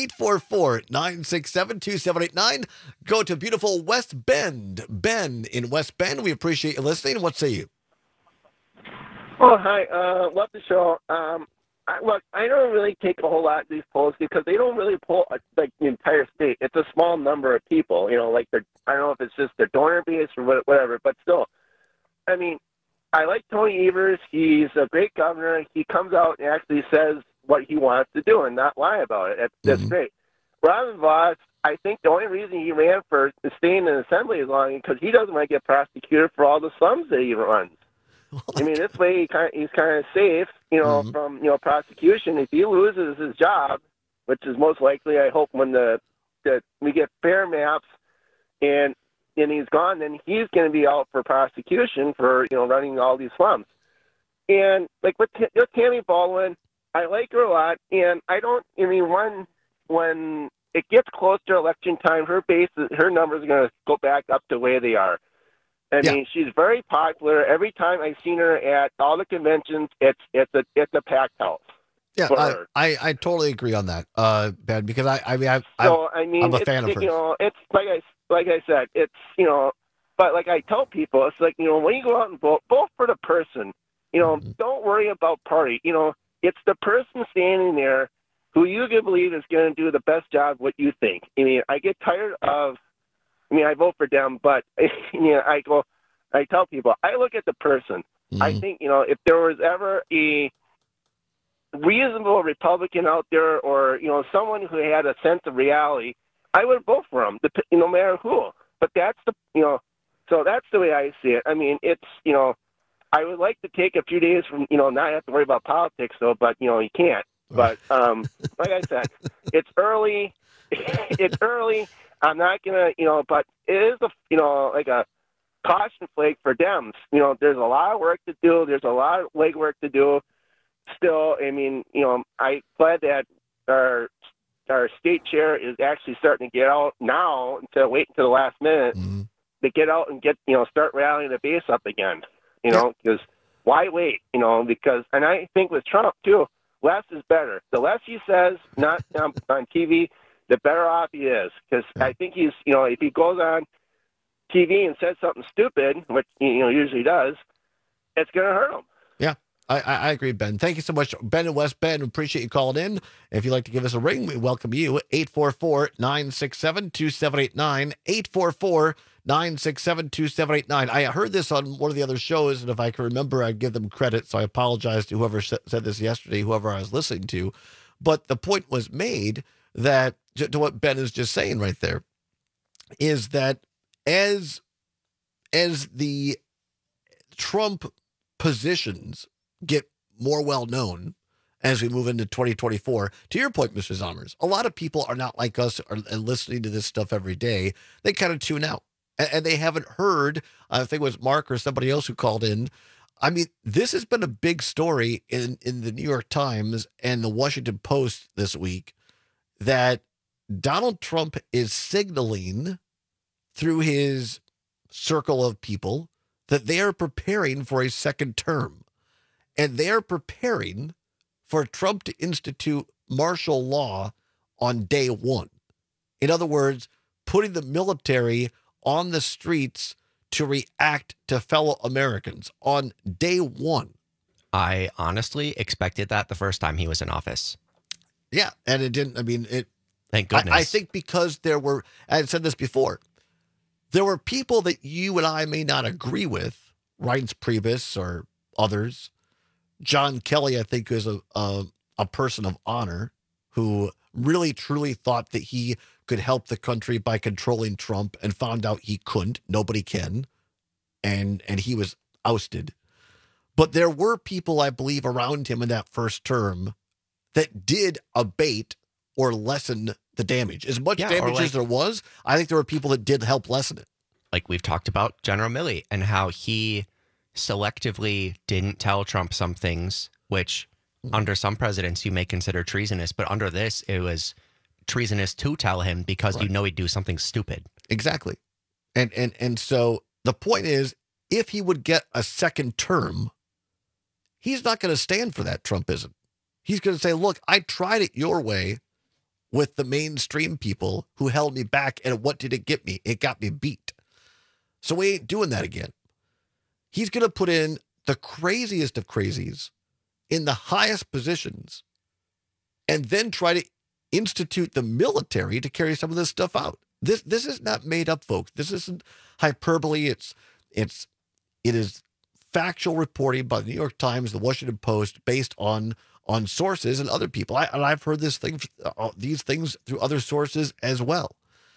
844-967-2789. Go to beautiful West Bend. Ben in West Bend, we appreciate you listening. What say you? Oh, hi. Love the show. Look, I don't really take a whole lot of these polls because they don't really poll like the entire state. It's a small number of people, like I don't know if it's just their donor base or whatever, but still, I mean, I like Tony Evers. He's a great governor. He comes out and actually says what he wants to do and not lie about it. That's great. Robin Vos, I think the only reason he ran for staying in assembly is long because he doesn't want to get prosecuted for all the slums that he runs. I mean, this way he's kind of safe, from prosecution. If he loses his job, which is most likely, I hope, when we get fair maps and he's gone, then he's going to be out for prosecution for running all these slums. And like with Tammy Baldwin, I like her a lot, and when it gets close to election time, her numbers are going to go back up to where they are. I mean, she's very popular. Every time I've seen her at all the conventions, it's a packed house. Yeah, I totally agree on that, Ben, because I'm a fan of hers. It's like I said, it's but like I tell people, it's like when you go out and vote for the person. Don't worry about party. It's the person standing there who you can believe is going to do the best job. What you think. I mean, I get tired of. I vote for them, but I tell people, I look at the person. I think, if there was ever a reasonable Republican out there or, someone who had a sense of reality, I would vote for them, no matter who. But that's so that's the way I see it. I mean, it's, I would like to take a few days from, not have to worry about politics, though, but, you can't. But like I said, it's early. It's early. I'm not going to, but it is like a caution flag for Dems. There's a lot of work to do. There's a lot of legwork to do still. I mean, I'm glad that our state chair is actually starting to get out now instead of waiting until the last minute to get out and start rallying the base up again, because why wait, because, and I think with Trump too, less is better. The less he says, not on TV, the better off he is, because I think he's, if he goes on TV and says something stupid, which usually does, it's going to hurt him. Yeah, I agree, Ben. Thank you so much, Ben in West Bend. Appreciate you calling in. If you'd like to give us a ring, we welcome you. 844-967-2789. 844-967-2789. I heard this on one of the other shows, and if I can remember, I'd give them credit. So I apologize to whoever said this yesterday, whoever I was listening to. But the point was made that, to what Ben is just saying right there, is that as the Trump positions get more well known as we move into 2024, to your point, Mr. Zommers, a lot of people are not like us and listening to this stuff every day. They kind of tune out and they haven't heard. I think it was Mark or somebody else who called in. I mean, this has been a big story in the New York Times and the Washington Post this week, that Donald Trump is signaling through his circle of people that they are preparing for a second term, and they are preparing for Trump to institute martial law on day one. In other words, putting the military on the streets to react to fellow Americans on day one. I honestly expected that the first time he was in office. Yeah, and it didn't. I mean, it. Thank goodness. I think because there were, I said this before, there were people that you and I may not agree with, Reince Priebus or others. John Kelly, I think, is a person of honor who really, truly thought that he could help the country by controlling Trump and found out he couldn't. Nobody can. And he was ousted. But there were people, I believe, around him in that first term that did abate or lessen the damage. As much damage as there was, I think there were people that did help lessen it. Like we've talked about General Milley and how he selectively didn't tell Trump some things, which under some presidents you may consider treasonous, but under this, it was treasonous to tell him because you know he'd do something stupid. Exactly. And so the point is, if he would get a second term, he's not going to stand for that, Trump isn't. He's going to say, look, I tried it your way with the mainstream people who held me back, and what did it get me? It got me beat. So we ain't doing that again. He's going to put in the craziest of crazies in the highest positions and then try to institute the military to carry some of this stuff out. This is not made up, folks. This isn't hyperbole. It is factual reporting by the New York Times, the Washington Post, based on sources and other people. I've heard these things through other sources as well.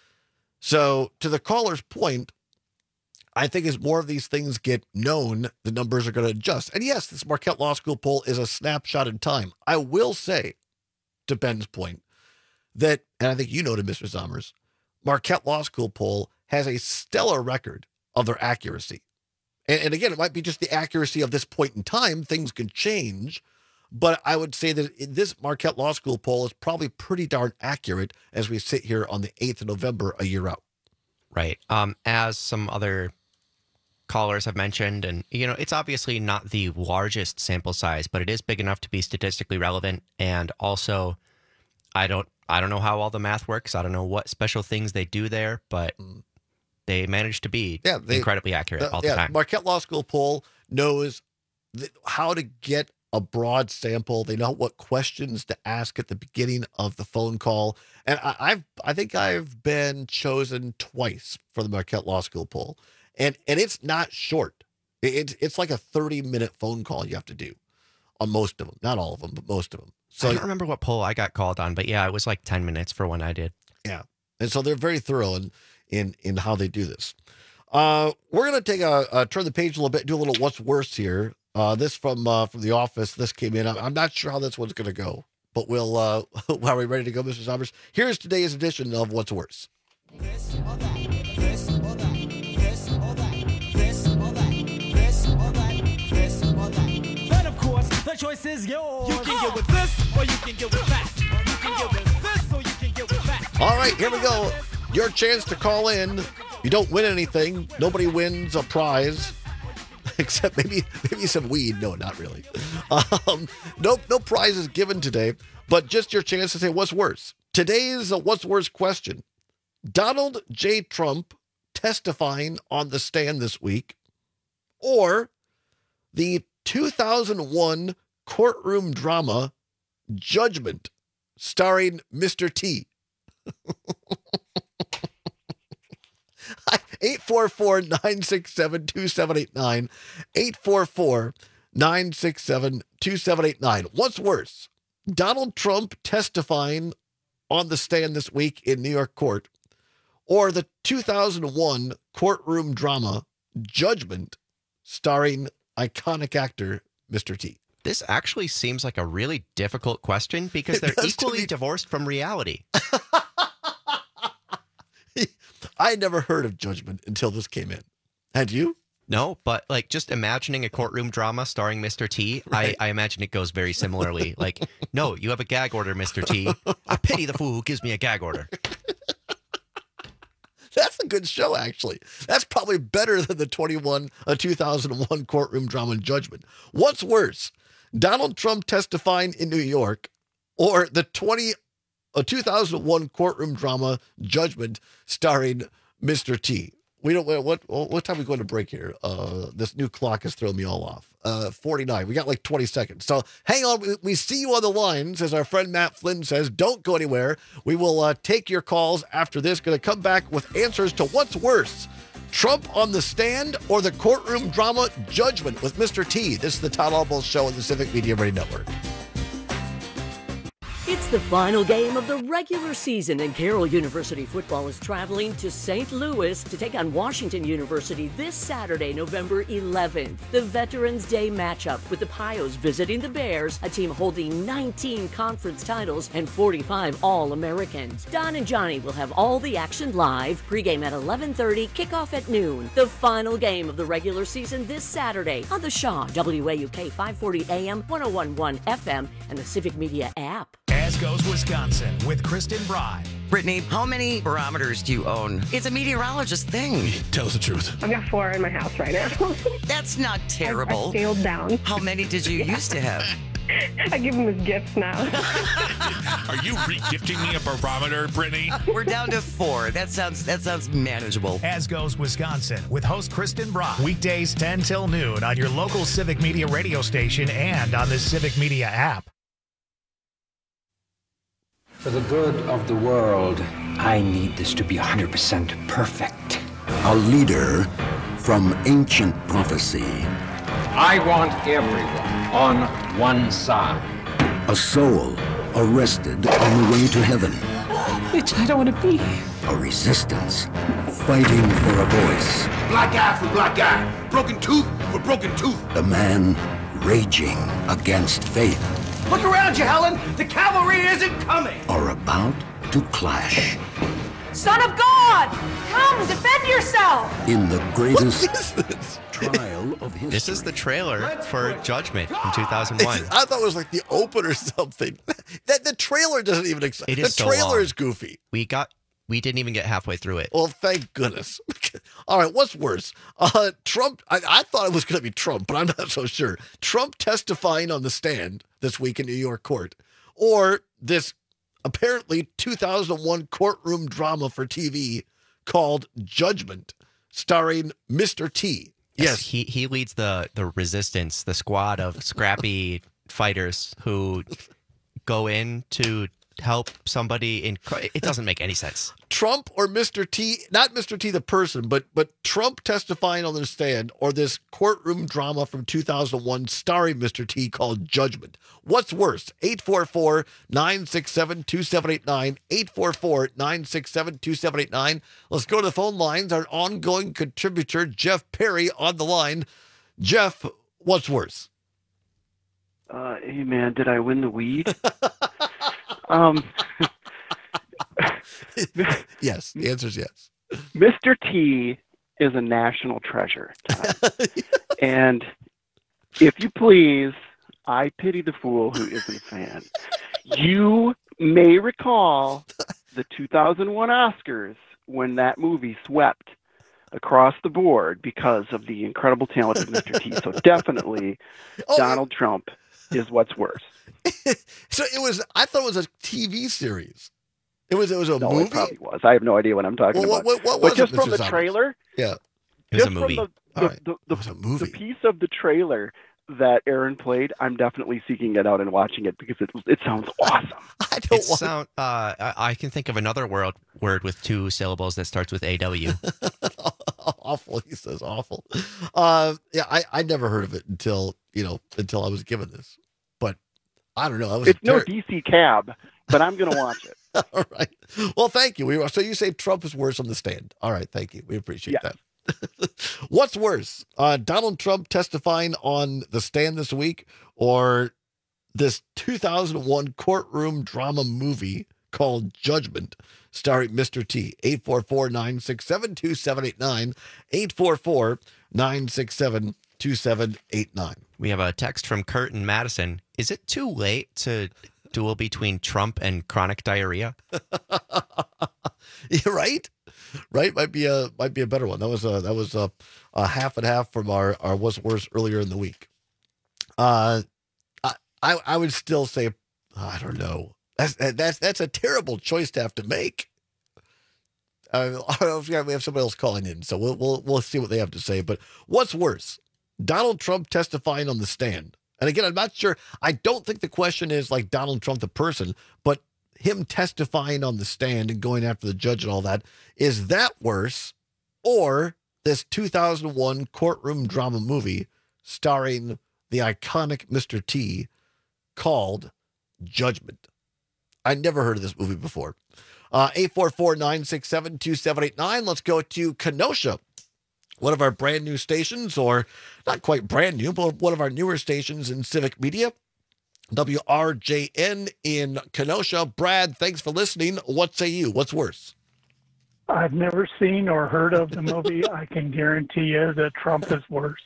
So to the caller's point, I think as more of these things get known, the numbers are going to adjust. And yes, this Marquette Law School poll is a snapshot in time. I will say, to Ben's point, that, and I think you know to Mr. Zommers, Marquette Law School poll has a stellar record of their accuracy. And again, it might be just the accuracy of this point in time. Things could change. But I would say that this Marquette Law School poll is probably pretty darn accurate as we sit here on the 8th of November, a year out. Right. As some other callers have mentioned, and, you know, it's obviously not the largest sample size, but it is big enough to be statistically relevant. And also, I don't know how all the math works. I don't know what special things they do there, but they manage to be incredibly accurate all the time. Marquette Law School poll knows how to get a broad sample. They know what questions to ask at the beginning of the phone call. And I think I've been chosen twice for the Marquette Law School poll. And it's not short. It's like a 30-minute phone call you have to do on most of them. Not all of them, but most of them. So I don't remember what poll I got called on, but yeah, it was like 10 minutes for one I did. Yeah. And so they're very thorough in how they do this. We're going to take turn the page a little bit, do a little what's worse here. This from The Office. This came in. I'm not sure how this one's going to go, but we'll, are we ready to go, Mr. Zommers? Here's today's edition of What's Worse. This or that, this or that, this or that, this or that, this or that, this or that. But of course, the choice is yours. You can get with this or you can get with that. You can get with this or you can get with that. All right, here we go. Your chance to call in. You don't win anything. Nobody wins a prize. Except maybe some weed. No, not really. No prizes given today, but just your chance to say what's worse. Today's what's worse question. Donald J. Trump testifying on the stand this week, or the 2001 courtroom drama Judgment starring Mr. T. 844-967-2789. 844-967-2789. What's worse? Donald Trump testifying on the stand this week in New York court, or the 2001 courtroom drama Judgment starring iconic actor Mr. T? This actually seems like a really difficult question because they're equally divorced from reality. I had never heard of Judgment until this came in. Had you? No, but like just imagining a courtroom drama starring Mr. T, right. I imagine it goes very similarly. Like, no, you have a gag order, Mr. T. I pity the fool who gives me a gag order. That's a good show, actually. That's probably better than the 2001 courtroom drama Judgment. What's worse? Donald Trump testifying in New York, or the 2001 courtroom drama Judgment starring Mr. T? We don't. What time are we going to break here? This new clock has thrown me all off. 49. We got like 20 seconds. So hang on. We see you on the lines, as our friend Matt Flynn says. Don't go anywhere. We will take your calls after this. Going to come back with answers to what's worse, Trump on the stand or the courtroom drama Judgment with Mr. T. This is the Todd Albaugh Show on the Civic Media Radio Network. It's the final game of the regular season, and Carroll University football is traveling to St. Louis to take on Washington University this Saturday, November 11th. The Veterans Day matchup with the Pios visiting the Bears, a team holding 19 conference titles and 45 All-Americans. Don and Johnny will have all the action live. Pregame at 11:30, kickoff at noon. The final game of the regular season this Saturday on the Shaw, WAUK 540 AM, 101.1 FM, and the Civic Media app. As goes Wisconsin with Kristen Bry. Brittany, how many barometers do you own? It's a meteorologist thing. Tell us the truth. I've got 4 in my house right now. That's not terrible. I scaled down. How many did you used to have? I give them as gifts now. Are you re-gifting me a barometer, Brittany? We're down to 4. That sounds manageable. As goes Wisconsin with host Kristen Brock. Weekdays 10 till noon on your local Civic Media radio station and on the Civic Media app. For the good of the world, I need this to be 100% perfect. A leader from ancient prophecy. I want everyone on one side. A soul arrested on the way to heaven. Which I don't want to be. A resistance fighting for a voice. Black eye for black eye. Broken tooth for broken tooth. A man raging against faith. Look around you, Helen. The cavalry isn't coming. Are about to clash. Son of God, come defend yourself. In the greatest trial of history. This is the trailer for Judgment from 2001. I thought it was like the open or something. The trailer doesn't even excite. It is the so trailer long. is goofy. We didn't even get halfway through it. Well, thank goodness. All right, what's worse? Trump, I thought it was going to be Trump, but I'm not so sure. Trump testifying on the stand this week in New York court, or this apparently 2001 courtroom drama for TV called Judgment, starring Mr. T. Yes. He leads the resistance, the squad of scrappy fighters who go in to help somebody in. It doesn't make any sense. Trump or Mr. T, not Mr. T the person, but Trump testifying on the stand, or this courtroom drama from 2001 starring Mr. T called Judgment. What's worse? 844-967-2789, 844-967-2789. Let's go to the phone lines. Our ongoing contributor, Jeff Perry, on the line. Jeff, what's worse? Hey, man, did I win the weed? Yes, the answer is yes. Mr. T is a national treasure, Todd. And if you please, I pity the fool who isn't a fan. You may recall the 2001 Oscars when that movie swept across the board because of the incredible talent of Mr. T. So definitely Donald Trump is what's worse. So I thought it was a TV series. It was a movie? It probably was. I have no idea what I'm talking about. What but was just it, from Mr. the trailer, yeah, it was a movie. From the piece of the trailer that Aaron played, I'm definitely seeking it out and watching it because it sounds awesome. I can think of another word with 2 syllables that starts with AW. Awful, he says awful. Yeah, I never heard of it until I was given this. But I don't know. It's no DC Cab, but I'm going to watch it. All right. Well, thank you. So you say Trump is worse on the stand. All right. Thank you. We appreciate that. What's worse? Donald Trump testifying on the stand this week, or this 2001 courtroom drama movie called Judgment starring Mr. T? 844-967-2789, 844-967-2789. We have a text from Kurt in Madison. Is it too late to duel between Trump and chronic diarrhea? Yeah, right? Might be a better one. That was a half and half from our what's worse earlier in the week. I would still say I don't know. That's a terrible choice to have to make. I don't know if we have somebody else calling in, so we'll see what they have to say. But what's worse, Donald Trump testifying on the stand? And again, I'm not sure. I don't think the question is like Donald Trump the person, but him testifying on the stand and going after the judge and all that. Is that worse, or this 2001 courtroom drama movie starring the iconic Mr. T called Judgment? I never heard of this movie before. 844-967-2789. Let's go to Kenosha, one of our brand new stations, or not quite brand new, but one of our newer stations in Civic Media, WRJN in Kenosha. Brad, thanks for listening. What say you? What's worse? I've never seen or heard of the movie. I can guarantee you that Trump is worse.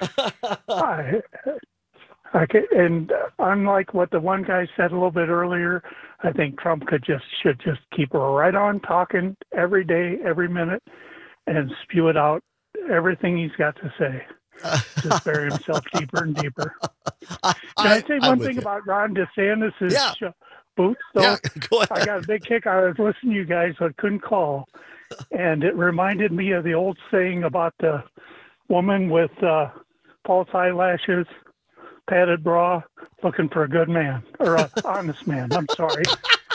And unlike what the one guy said a little bit earlier, I think Trump should just keep right on talking every day, every minute, and spew it out, everything he's got to say. Just bury himself deeper and deeper. Can I say one thing about Ron DeSantis' boots, though? Yeah, go ahead. I got a big kick. I was listening to you guys, but couldn't call. And it reminded me of the old saying about the woman with false eyelashes, padded bra, looking for a good man, or an honest man. I'm sorry.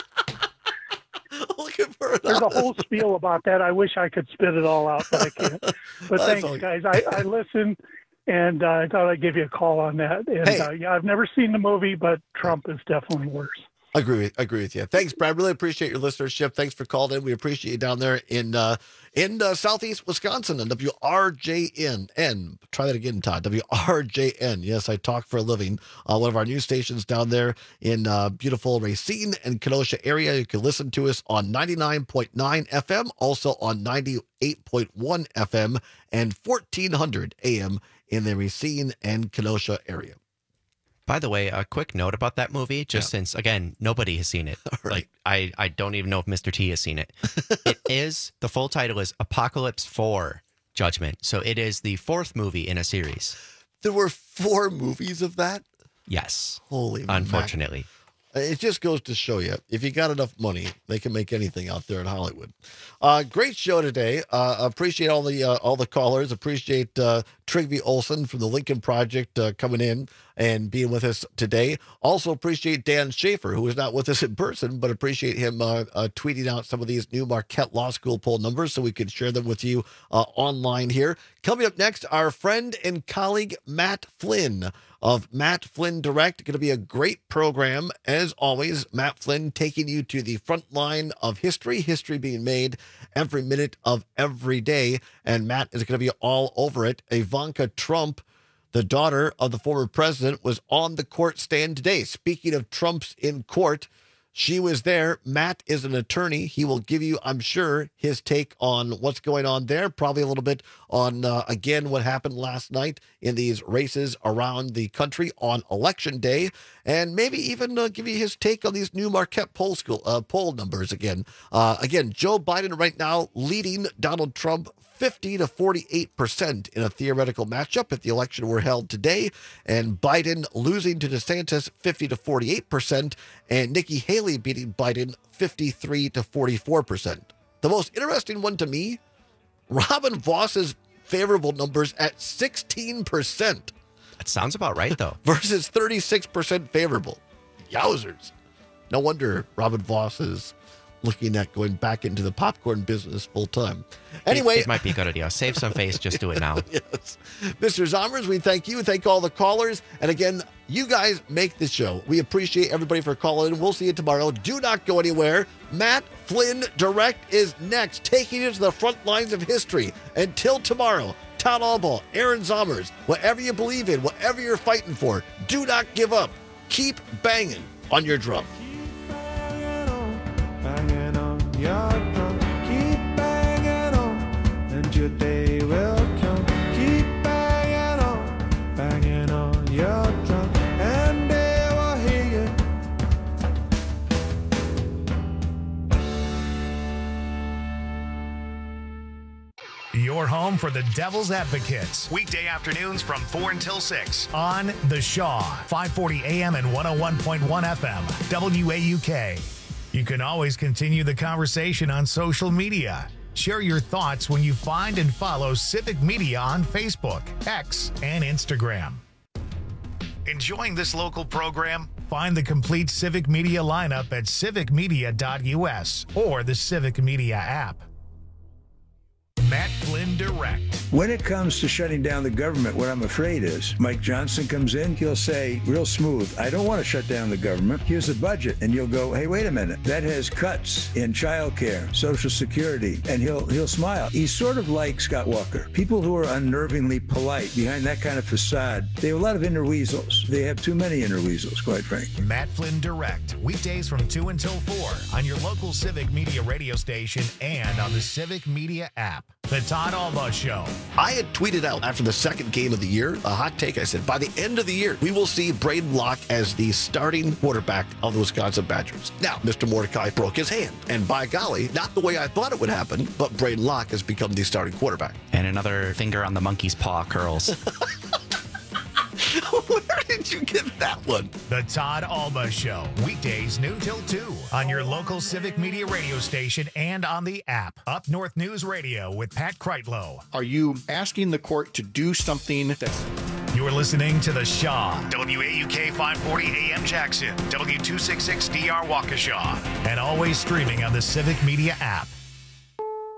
There's a whole spiel about that. I wish I could spit it all out, but I can't. But thanks, guys. I listened, and I thought I'd give you a call on that. And I've never seen the movie, but Trump is definitely worse. Agree with you. Thanks, Brad. Really appreciate your listenership. Thanks for calling in. We appreciate you down there in Southeast Wisconsin on WRJN. Try that again, Todd. WRJN. Yes, I talk for a living. One of our news stations down there in beautiful Racine and Kenosha area. You can listen to us on 99.9 FM, also on 98.1 FM and 1400 AM in the Racine and Kenosha area. By the way, a quick note about that movie, since, again, nobody has seen it. Right. Like, I don't even know if Mr. T has seen it. The full title is Apocalypse 4 Judgment. So it is the fourth movie in a series. There were 4 movies of that? Yes. Holy unfortunately. It just goes to show you, if you got enough money, they can make anything out there in Hollywood. Great show today. Appreciate all the callers. Appreciate Trygve Olsen from the Lincoln Project coming in and being with us today. Also appreciate Dan Schaefer, who is not with us in person, but appreciate him tweeting out some of these new Marquette Law School poll numbers so we can share them with you online here. Coming up next, our friend and colleague Matt Flynn of Matt Flynn Direct. Going to be a great program. As always, Matt Flynn taking you to the front line of history being made every minute of every day. And Matt is going to be all over it. Ivanka Trump, the daughter of the former president, was on the court stand today. Speaking of Trumps in court, she was there. Matt is an attorney. He will give you, I'm sure, his take on what's going on there. Probably a little bit on, again, what happened last night in these races around the country on Election Day. And maybe even give you his take on these new Marquette poll numbers again. Again, Joe Biden right now leading Donald Trump 50 to 48% in a theoretical matchup if the election were held today, and Biden losing to DeSantis 50 to 48%, and Nikki Haley beating Biden 53 to 44%. The most interesting one to me, Robin Voss's favorable numbers at 16%. That sounds about right, though. Versus 36% favorable. Yowzers. No wonder Robin Voss is looking at going back into the popcorn business full time. Anyway, it might be a good idea. Save some face. Just do it now. Yes. Mr. Zommers, we thank you. Thank all the callers. And again, you guys make the show. We appreciate everybody for calling in. We'll see you tomorrow. Do not go anywhere. Matt Flynn Direct is next, taking you to the front lines of history. Until tomorrow, Todd Albaugh, Aaron Zommers, whatever you believe in, whatever you're fighting for, do not give up. Keep banging on your drum. Banging on your drum, keep banging on, and your day will come. Keep banging on your drum, and they will hear you. Your home for the Devil's Advocates. Weekday afternoons from 4 until 6 on The Shaw, 540 AM and 101.1 FM, WAUK. You can always continue the conversation on social media. Share your thoughts when you find and follow Civic Media on Facebook, X, and Instagram. Enjoying this local program? Find the complete Civic Media lineup at civicmedia.us or the Civic Media app. Matt Flynn Direct. When it comes to shutting down the government, what I'm afraid is Mike Johnson comes in, he'll say real smooth, I don't want to shut down the government. Here's the budget. And you'll go, hey, wait a minute. That has cuts in childcare, Social Security, and he'll smile. He's sort of like Scott Walker. People who are unnervingly polite behind that kind of facade, they have a lot of inner weasels. They have too many inner weasels, quite frankly. Matt Flynn Direct, weekdays from 2 until 4 on your local Civic Media radio station and on the Civic Media app. The Todd Alba Show. I had tweeted out after the second game of the year, a hot take. I said, by the end of the year, we will see Braden Locke as the starting quarterback of the Wisconsin Badgers. Now, Mr. Mordecai broke his hand. And by golly, not the way I thought it would happen, but Braden Locke has become the starting quarterback. And another finger on the monkey's paw curls. Where did you get that one? The Todd Alba Show, weekdays noon till 2 on your local Civic Media radio station and on the app. Up North News Radio with Pat Kreitlow. Are you asking the court to do something that's... You're listening to The Shaw, WAUK 540 AM Jackson, W266DR Waukesha, and always streaming on the Civic Media app.